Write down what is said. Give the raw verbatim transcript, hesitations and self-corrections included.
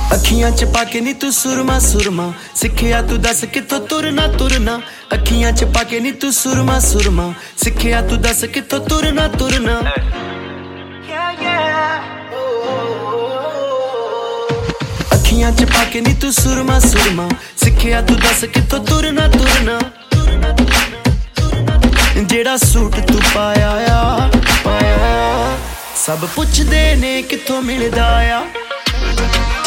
ਅੱਖੀਆਂ ਚ ਪਾ ਕੇ ਨੀ ਤੂੰ ਸੁਰਮਾ ਸੁਰਮਾ ਸਿੱਖਿਆ ਤੂੰ ਦੱਸ ਕਿੱਥੋਂ ਤੁਰਨਾ ਤੁਰਨਾ ਅੱਖੀਆਂ ਚ ਪਾ ਕੇ ਨੀ ਤੂੰ ਸੁਰਮਾ ਸੁਰਮਾ ਸਿੱਖਿਆ ਤੂੰ ਦੱਸ ਕਿੱਥੋਂ ਤੁਰਨਾ ਤੁਰਨਾ ਅੱਖੀਆਂ ਚ ਪਾ ਕੇ ਨੀ ਤੂੰ ਸੁਰਮਾ ਸੁਰਮਾ ਸਿੱਖਿਆ ਤੂੰ ਦੱਸ ਕਿੱਥੋਂ ਤੁਰਨਾ ਤੁਰਨਾ ਜਿਹੜਾ ਸੂਟ ਤੂੰ ਪਾਇਆ ਆ ਪਾਇਆ ਸਭ ਪੁੱਛਦੇ ਨੇ ਕਿੱਥੋਂ ਮਿਲਦਾ ਆ